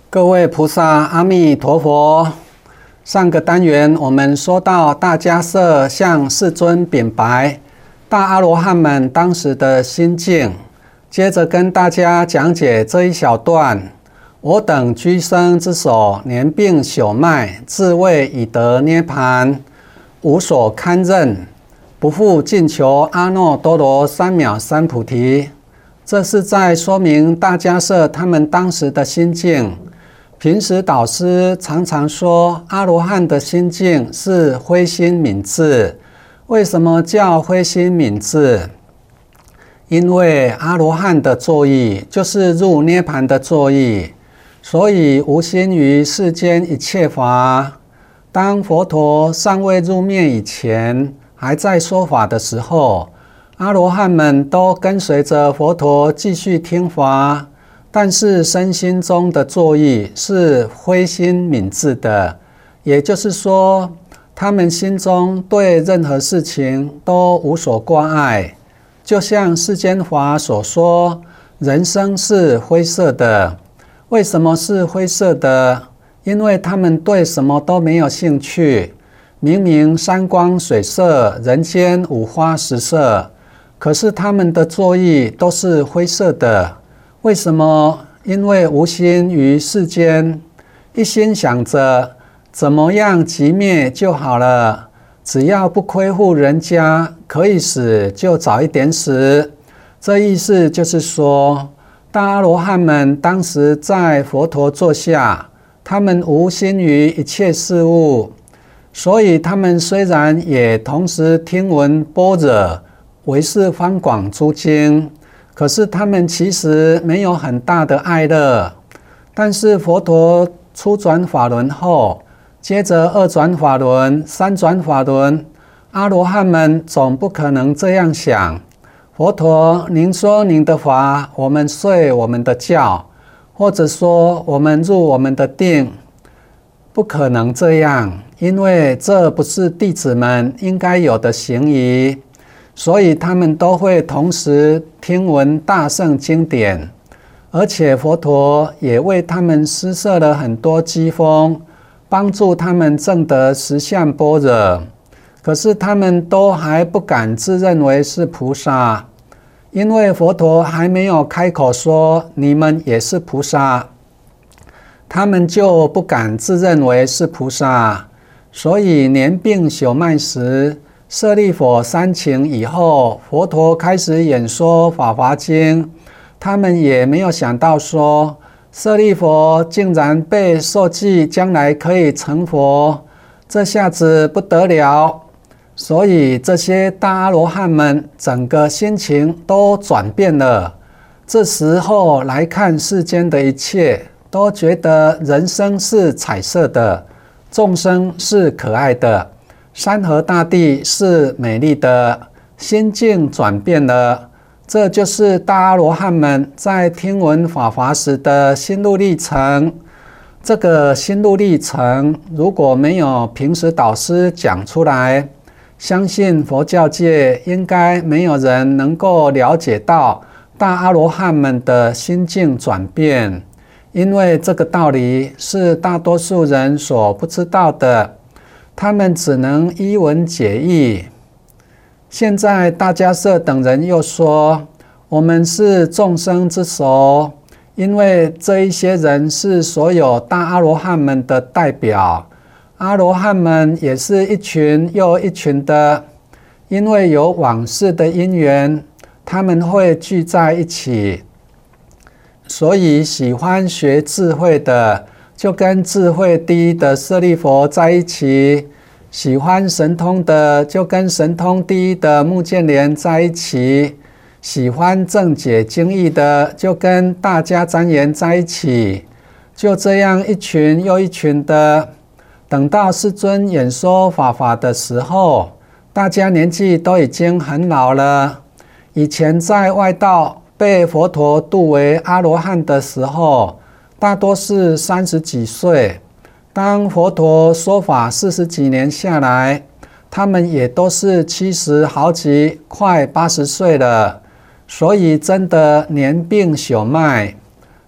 各位菩萨，阿弥陀佛。上个单元我们说到大迦叶向世尊禀白大阿罗汉们当时的心境，接着跟大家讲解这一小段：我等居生之所，年病朽迈，自谓已得涅槃，无所堪任，不复尽求阿耨多罗三藐三菩提。这是在说明大迦叶他们当时的心境。平时导师常常说，阿罗汉的心境是灰心泯智。为什么叫灰心泯智？因为阿罗汉的作意就是入涅槃的作意，所以无心于世间一切法。当佛陀尚未入灭以前，还在说法的时候，阿罗汉们都跟随着佛陀继续听法。但是身心中的作意是灰心泯智的，也就是说，他们心中对任何事情都无所挂碍。就像世间法所说，人生是灰色的。为什么是灰色的？因为他们对什么都没有兴趣。明明山光水色，人间五花十色，可是他们的作意都是灰色的。为什么？因为无心于世间，一心想着怎么样寂灭就好了，只要不亏负人家，可以死就早一点死。这意思就是说，大阿罗汉们当时在佛陀座下，他们无心于一切事物，所以他们虽然也同时听闻般若、唯识方广诸经，可是他们其实没有很大的爱乐。但是佛陀初转法轮后，接着二转法轮、三转法轮，阿罗汉们总不可能这样想：佛陀，您说您的法，我们睡我们的觉，或者说我们入我们的定，不可能这样，因为这不是弟子们应该有的行仪。所以他们都会同时听闻大乘经典，而且佛陀也为他们施设了很多机锋，帮助他们证得实相般若。可是他们都还不敢自认为是菩萨，因为佛陀还没有开口说你们也是菩萨，他们就不敢自认为是菩萨。所以年病朽迈时，舍利弗三请以后，佛陀开始演说《法华经》，他们也没有想到说，舍利弗竟然被授记将来可以成佛，这下子不得了。所以这些大阿罗汉们整个心情都转变了。这时候来看世间的一切，都觉得人生是彩色的，众生是可爱的，山河大地是美丽的，心境转变了。这就是大阿罗汉们在听闻法华时的心路历程。这个心路历程如果没有平时导师讲出来，相信佛教界应该没有人能够了解到大阿罗汉们的心境转变，因为这个道理是大多数人所不知道的。他们只能依文解义。现在大迦叶等人又说，我们是众生之首，因为这一些人是所有大阿罗汉们的代表。阿罗汉们也是一群又一群的，因为有往世的因缘，他们会聚在一起。所以喜欢学智慧的，就跟智慧第一的舍利弗在一起；喜欢神通的，就跟神通第一的目犍连在一起；喜欢正解经义的，就跟大迦旃延在一起。就这样一群又一群的，等到世尊演说法华的时候，大家年纪都已经很老了。以前在外道被佛陀度为阿罗汉的时候，大多是30几岁。当佛陀说法40几年下来，他们也都是70好几，快80岁了。所以真的年病朽迈。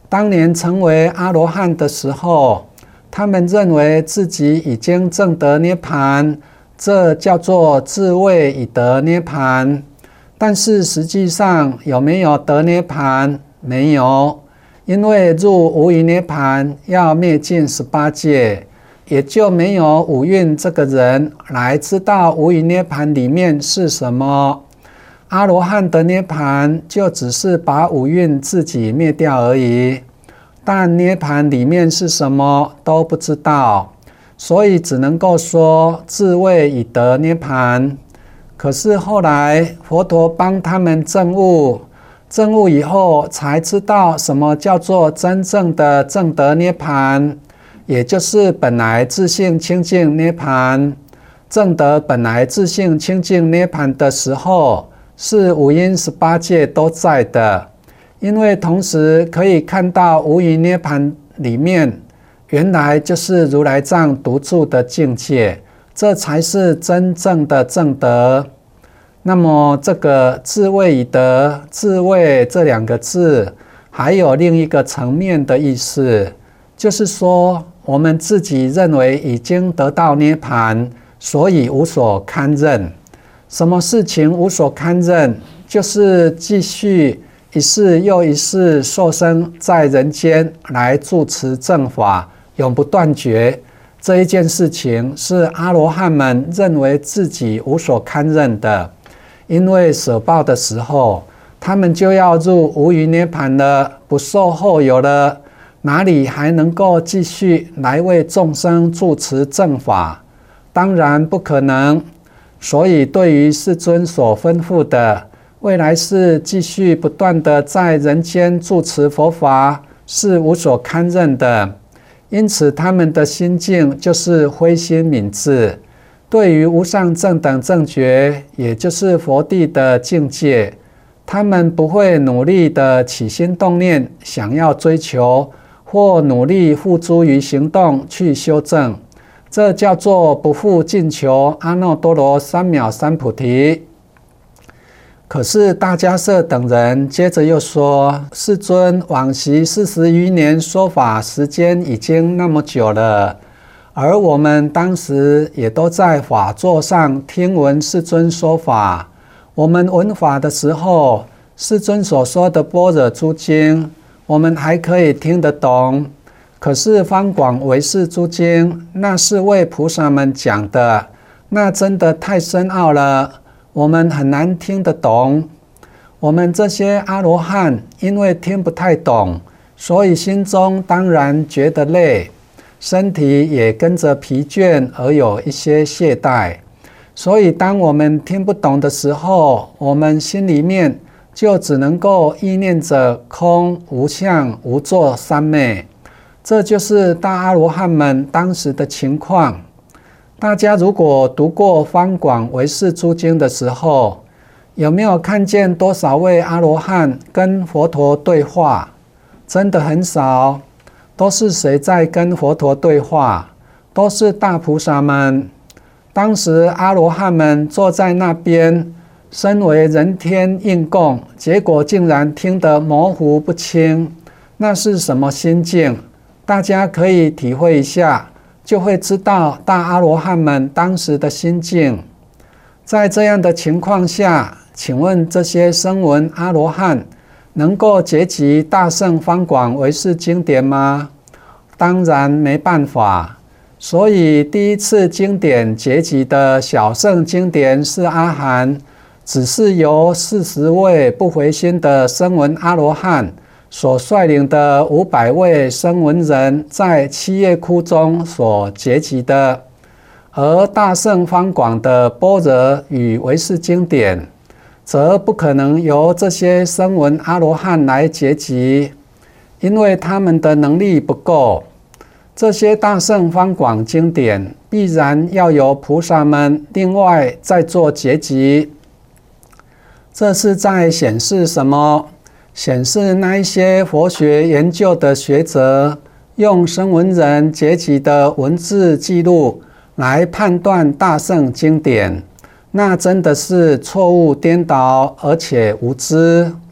当年成为阿罗汉的时候，他们认为自己已经证得涅槃，这叫做自谓已得涅槃。但是实际上有没有得涅槃？没有，因为入无余涅槃要灭尽18界，也就没有五蕴这个人来知道无余涅槃里面是什么。阿罗汉的涅槃就只是把五蕴自己灭掉而已，但涅槃里面是什么都不知道，所以只能够说自谓已得涅槃。可是后来佛陀帮他们证悟，证悟以后才知道什么叫做真正的证得涅槃，也就是本来自性清净涅槃。证得本来自性清净涅槃的时候，是五阴18界都在的，因为同时可以看到无余涅槃里面原来就是如来藏独住的境界，这才是真正的证得。那么这个自谓已得，自谓这2个字还有另一个层面的意思，就是说我们自己认为已经得到涅槃，所以无所堪任。什么事情无所堪任？就是继续一世又一世受生在人间来住持正法，永不断绝。这一件事情是阿罗汉们认为自己无所堪任的，因为舍报的时候，他们就要入无余涅槃了，不受后有了，哪里还能够继续来为众生住持正法？当然不可能。所以对于世尊所吩咐的未来世继续不断的在人间住持佛法，是无所堪任的。因此他们的心境就是灰心泯智，对于无上正等正觉，也就是佛地的境界，他们不会努力的起心动念想要追求，或努力付诸于行动去修正，这叫做不复进求阿耨多罗三藐三菩提。可是大迦叶等人接着又说，世尊往昔40余年说法时间已经那么久了，而我们当时也都在法座上听闻世尊说法。我们闻法的时候，世尊所说的般若诸经，我们还可以听得懂。可是方广唯识诸经，那是为菩萨们讲的，那真的太深奥了，我们很难听得懂。我们这些阿罗汉因为听不太懂，所以心中当然觉得累，身体也跟着疲倦而有一些懈怠。所以当我们听不懂的时候，我们心里面就只能够意念着空、无相、无作三昧。这就是大阿罗汉们当时的情况。大家如果读过方广唯识诸经的时候，有没有看见多少位阿罗汉跟佛陀对话？真的很少。都是谁在跟佛陀对话？都是大菩萨们。当时阿罗汉们坐在那边，身为人天应供，结果竟然听得模糊不清，那是什么心境？大家可以体会一下，就会知道大阿罗汉们当时的心境。在这样的情况下，请问这些声闻阿罗汉能够结集大乘方广唯识经典吗？当然没办法。所以第一次经典结集的小乘经典是阿含，只是由40位不回心的声闻阿罗汉所率领的500位声闻人在七叶窟中所结集的，而大乘方广的般若与唯识经典，则不可能由这些声闻阿罗汉来结集，因为他们的能力不够。这些大乘方广经典必然要由菩萨们另外再做结集。这是在显示什么？显示那一些佛学研究的学者用声闻人结集的文字记录来判断大乘经典，那真的是错误颠倒而且无知。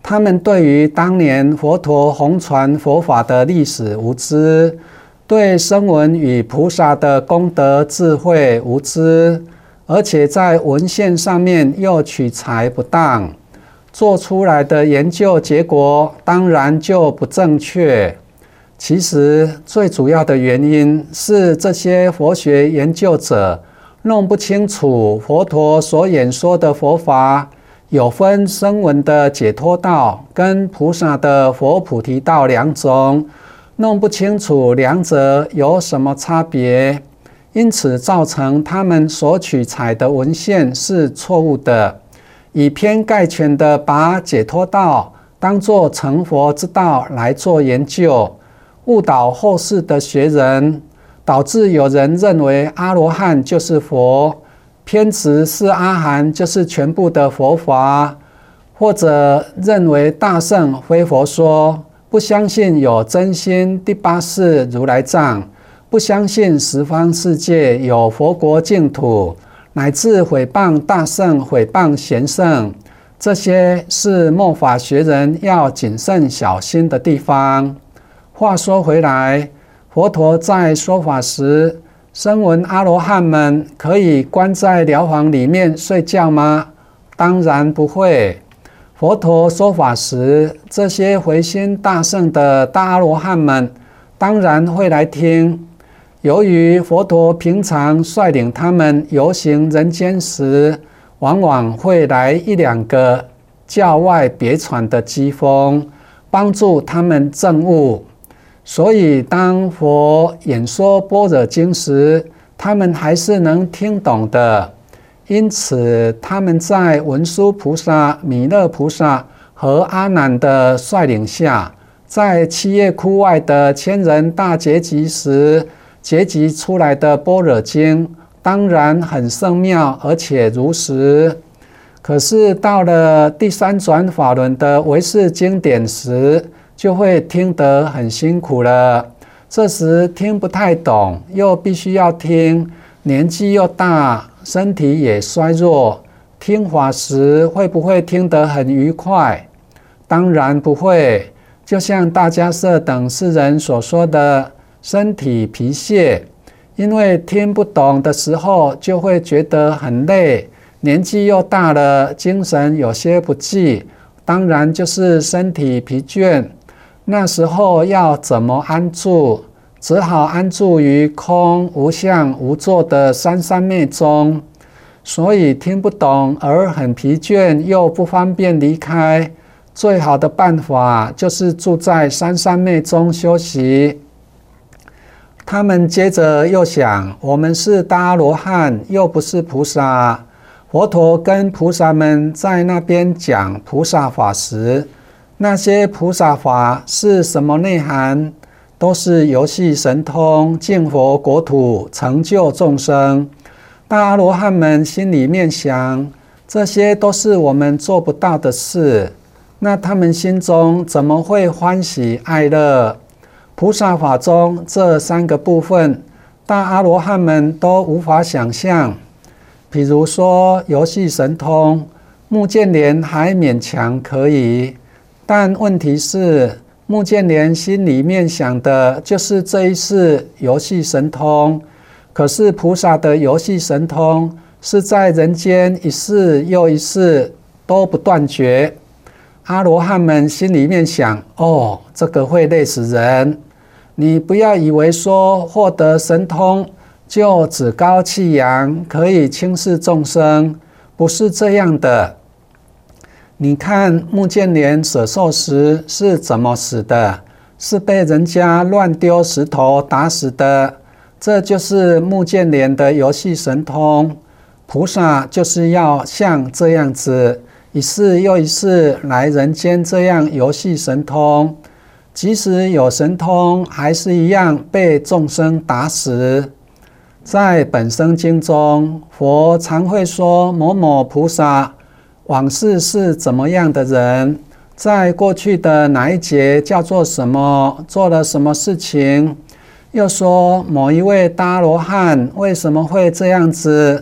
他们对于当年佛陀弘传佛法的历史无知，对声闻与菩萨的功德智慧无知，而且在文献上面又取材不当，做出来的研究结果当然就不正确。其实最主要的原因是这些佛学研究者弄不清楚佛陀所演说的佛法有分声闻的解脱道跟菩萨的佛菩提道两种，弄不清楚两者有什么差别，因此造成他们所取材的文献是错误的，以偏概全的把解脱道当作成佛之道来做研究，误导后世的学人，导致有人认为阿罗汉就是佛，偏执是阿含就是全部的佛法，或者认为大乘非佛说，不相信有真心第八世如来藏，不相信十方世界有佛国净土，乃至毁谤大乘、毁谤贤圣，这些是末法学人要谨慎小心的地方。话说回来，佛陀在说法时，声闻阿罗汉们可以关在寮房里面睡觉吗？当然不会。佛陀说法时，这些回心大圣的大阿罗汉们当然会来听。由于佛陀平常率领他们游行人间时，往往会来一两个教外别传的机锋，帮助他们证悟。所以当佛演说般若经时，他们还是能听懂的。因此他们在文殊菩萨、弥勒菩萨和阿难的率领下，在七叶窟外的千人大结集时结集出来的般若经当然很圣妙，而且如实。可是到了第三转法轮的唯识经典时，就会听得很辛苦了。这时听不太懂，又必须要听，年纪又大，身体也衰弱，听法时会不会听得很愉快？当然不会。就像大迦叶等世人所说的，身体疲懈，因为听不懂的时候就会觉得很累，年纪又大了，精神有些不济，当然就是身体疲倦。那时候要怎么安住？只好安住于空无相无作的三三昧中。所以听不懂而很疲倦又不方便离开，最好的办法就是住在三三昧中休息。他们接着又想，我们是大阿罗汉，又不是菩萨。佛陀跟菩萨们在那边讲菩萨法时，那些菩萨法是什么内涵？都是游戏神通、净佛国土、成就众生。大阿罗汉们心里面想，这些都是我们做不到的事，那他们心中怎么会欢喜爱乐？菩萨法中这三个部分，大阿罗汉们都无法想象。比如说游戏神通，目犍连还勉强可以，但问题是目犍连心里面想的就是这一世游戏神通，可是菩萨的游戏神通是在人间一世又一世都不断绝。阿罗汉们心里面想，哦，这个会累死人。你不要以为说获得神通就趾高气扬，可以轻视众生，不是这样的。你看目犍连舍寿时是怎么死的？是被人家乱丢石头打死的。这就是目犍连的游戏神通。菩萨就是要像这样子，一世又一世来人间这样游戏神通，即使有神通，还是一样被众生打死。在本生经中，佛常会说某某菩萨往世是怎么样的人，在过去的哪一节叫做什么，做了什么事情，又说某一位大阿罗汉为什么会这样子，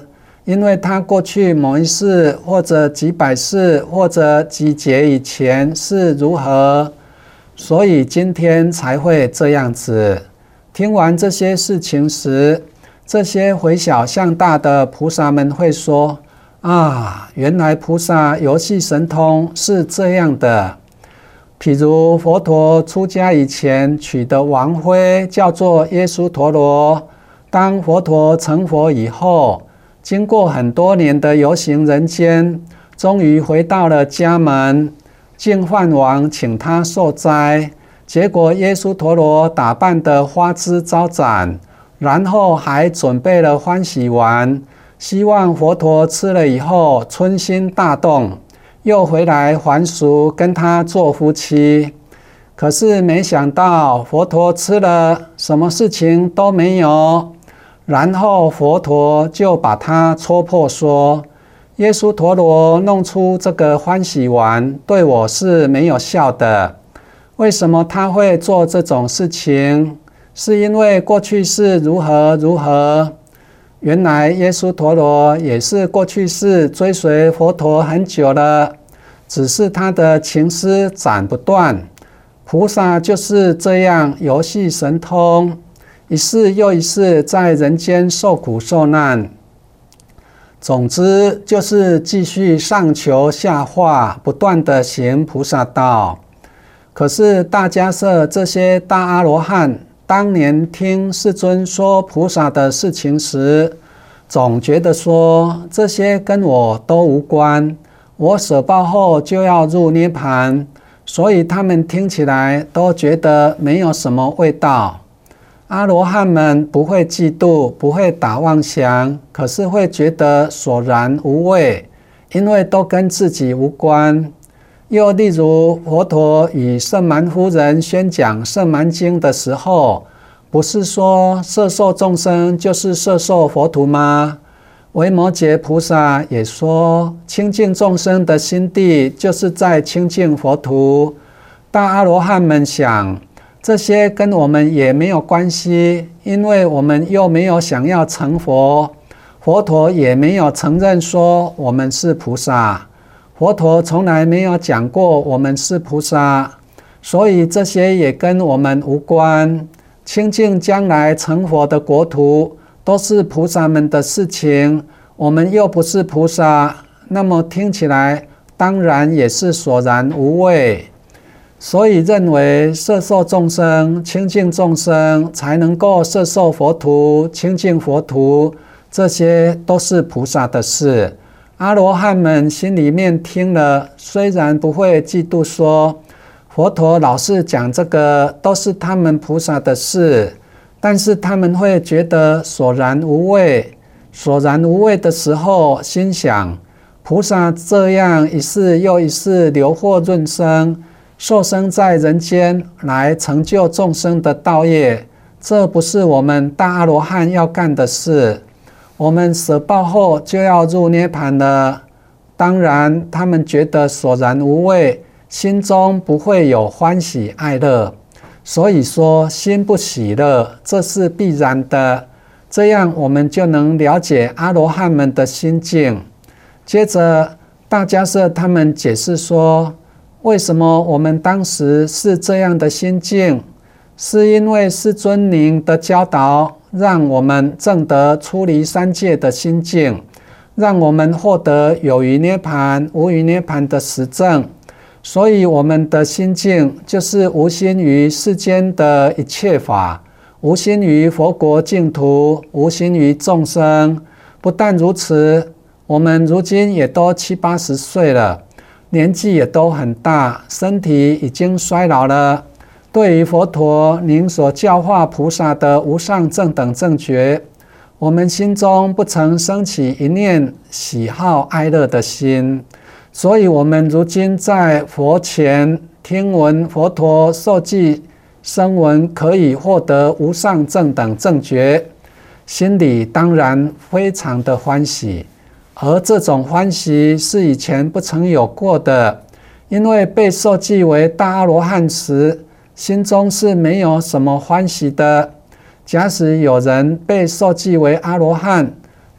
因为他过去某一世或者几百世或者几劫以前是如何，所以今天才会这样子。听完这些事情时，这些回小向大的菩萨们会说：啊，原来菩萨游戏神通是这样的。譬如佛陀出家以前娶的王妃叫做耶输陀罗，当佛陀成佛以后，经过很多年的游行人间，终于回到了家门。净饭王请他受斋，结果耶输陀罗打扮得花枝招展，然后还准备了欢喜丸，希望佛陀吃了以后春心大动，又回来还俗跟他做夫妻。可是没想到佛陀吃了，什么事情都没有。然后佛陀就把他戳破说：耶输陀罗弄出这个欢喜丸对我是没有效的。为什么他会做这种事情？是因为过去是如何如何。原来耶输陀罗也是过去世追随佛陀很久了，只是他的情丝斩不断。菩萨就是这样游戏神通，一世又一世在人间受苦受难。总之就是继续上求下化，不断的行菩萨道。可是大迦叶这些大阿罗汉当年听世尊说菩萨的事情时，总觉得说这些跟我都无关，我舍报后就要入涅盘，所以他们听起来都觉得没有什么味道。阿罗汉们不会嫉妒，不会打妄想，可是会觉得索然无味，因为都跟自己无关。又例如佛陀与圣蛮夫人宣讲圣蛮经的时候，不是说摄受众生就是摄受佛土吗？维摩诘菩萨也说，清净众生的心地就是在清净佛土。大阿罗汉们想，这些跟我们也没有关系，因为我们又没有想要成佛，佛陀也没有承认说我们是菩萨，佛陀从来没有讲过我们是菩萨，所以这些也跟我们无关。清净将来成佛的国土都是菩萨们的事情，我们又不是菩萨，那么听起来当然也是索然无味。所以认为摄受众生、清净众生才能够摄受佛土、清净佛土，这些都是菩萨的事。阿罗汉们心里面听了，虽然不会嫉妒说佛陀老是讲这个都是他们菩萨的事，但是他们会觉得索然无味。索然无味的时候，心想菩萨这样一世又一世流祸润生，受生在人间来成就众生的道业，这不是我们大阿罗汉要干的事。我们舍报后就要入涅盘了。当然他们觉得索然无味，心中不会有欢喜爱乐，所以说心不喜乐，这是必然的。这样我们就能了解阿罗汉们的心境。接着大迦叶他们解释说，为什么我们当时是这样的心境，是因为世尊您的教导，让我们证得出离三界的心境，让我们获得有余涅盘、无余涅盘的实证。所以我们的心境就是无心于世间的一切法，无心于佛国净土，无心于众生。不但如此，我们如今也都70、80岁了，年纪也都很大，身体已经衰老了。对于佛陀您所教化菩萨的无上正等正觉，我们心中不曾升起一念喜好哀乐的心，所以我们如今在佛前听闻佛陀受记声闻可以获得无上正等正觉，心里当然非常的欢喜。而这种欢喜是以前不曾有过的，因为被受记为大阿罗汉时，心中是没有什么欢喜的。假使有人被受记为阿罗汉，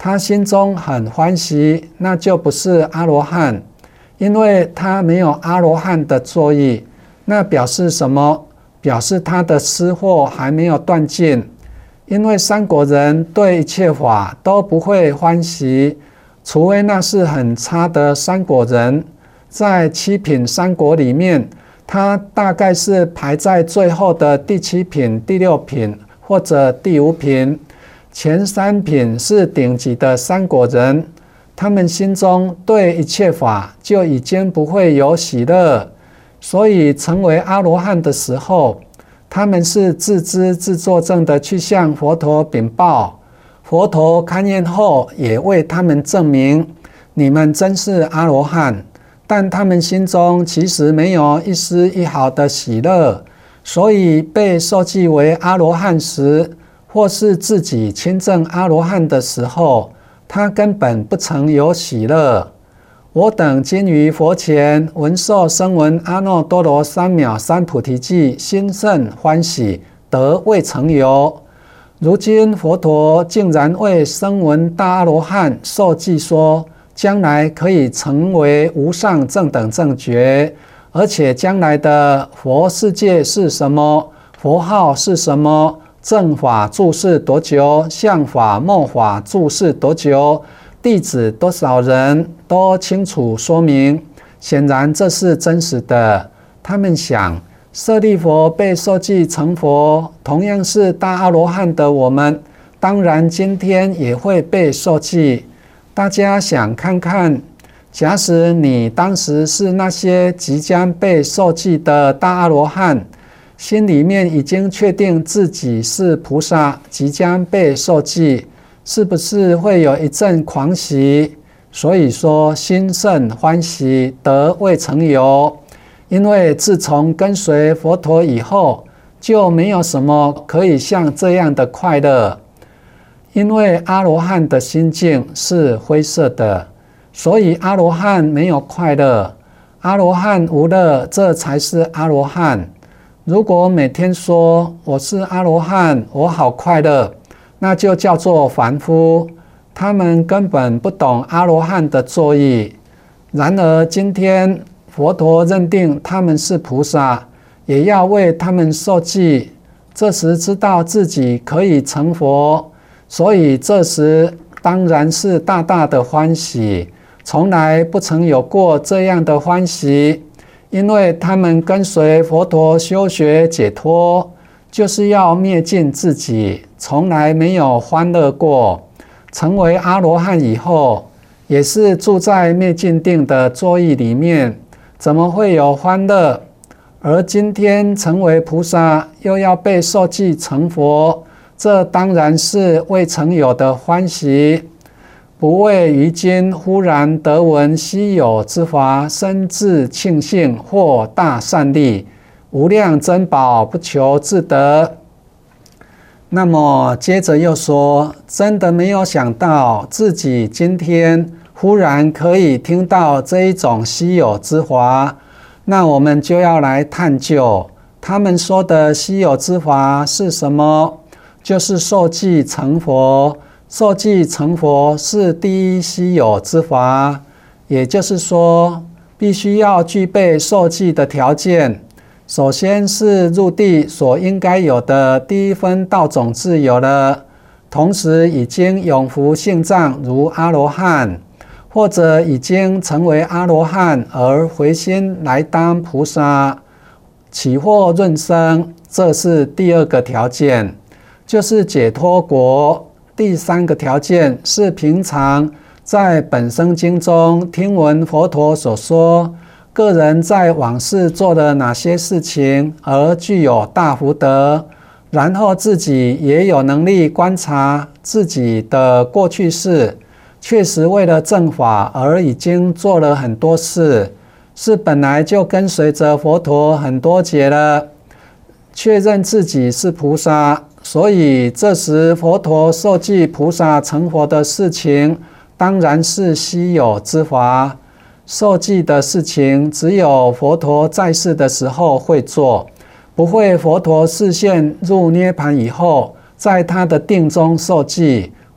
他心中很欢喜，那就不是阿罗汉，因为他没有阿罗汉的作意。那表示什么？表示他的私货还没有断尽。因为三果人对一切法都不会欢喜，除非那是很差的三果人。在七品三果里面，他大概是排在最后的第七品、第六品或者第五品。前三品是顶级的三果人，他们心中对一切法就已经不会有喜乐，所以成为阿罗汉的时候，他们是自知自作证的去向佛陀禀报。佛陀勘验后也为他们证明，你们真是阿罗汉，但他们心中其实没有一丝一毫的喜乐，所以被受记为阿罗汉时，或是自己亲证阿罗汉的时候，他根本不曾有喜乐。我等今于佛前闻受声闻阿耨多罗三藐三菩提记，心甚欢喜，得未曾有。如今佛陀竟然为声闻大阿罗汉受记说，将来可以成为无上正等正觉，而且将来的佛世界是什么，佛号是什么，正法住世多久，相法末法住世多久，弟子多少人，都清楚说明。显然这是真实的。他们想，舍利佛被受记成佛，同样是大阿罗汉的我们，当然今天也会被受记。大家想看看，假使你当时是那些即将被受记的大阿罗汉，心里面已经确定自己是菩萨，即将被受记，是不是会有一阵狂喜？所以说心甚欢喜，得未曾有。因为自从跟随佛陀以后，就没有什么可以像这样的快乐。因为阿罗汉的心境是灰色的，所以阿罗汉没有快乐。阿罗汉无乐，这才是阿罗汉。如果每天说我是阿罗汉，我好快乐，那就叫做凡夫。他们根本不懂阿罗汉的作意。然而今天佛陀认定他们是菩萨，也要为他们受记。这时知道自己可以成佛，所以这时当然是大大的欢喜，从来不曾有过这样的欢喜。因为他们跟随佛陀修学解脱，就是要灭尽自己，从来没有欢乐过。成为阿罗汉以后，也是住在灭尽定的作意里面，怎么会有欢乐？而今天成为菩萨，又要被受记成佛，这当然是未曾有的欢喜。不为于今忽然得闻稀有之法，深自庆幸，获大善利，无量珍宝，不求自得。那么接着又说，真的没有想到自己今天忽然可以听到这一种稀有之法，那我们就要来探究他们说的稀有之法是什么。就是受记成佛。受记成佛是第一稀有之法，也就是说必须要具备受记的条件。首先是入地所应该有的第一分道种子有了，同时已经永伏性藏如阿罗汉，或者已经成为阿罗汉而回心来当菩萨，起或润生，这是第二个条件，就是解脱国。第三个条件是平常在本生经中听闻佛陀所说，个人在往世做了哪些事情而具有大福德，然后自己也有能力观察自己的过去世，确实为了正法而已经做了很多事，是本来就跟随着佛陀很多劫了，确认自己是菩萨。所以这时佛陀受记菩萨成佛的事情，当然是稀有之法。受记的事情只有佛陀在世的时候会做，不会佛陀示现入涅盘以后，在他的定中受记，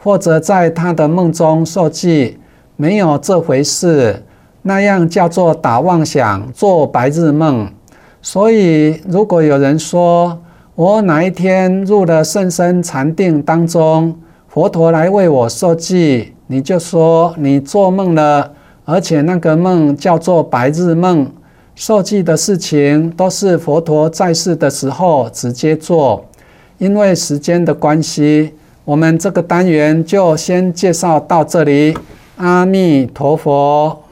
或者在他的梦中受记，没有这回事，那样叫做打妄想，做白日梦。所以如果有人说我哪一天入了甚深禅定当中，佛陀来为我受记，你就说你做梦了，而且那个梦叫做白日梦。受记的事情都是佛陀在世的时候直接做。因为时间的关系，我们这个单元就先介绍到这里。阿弥陀佛。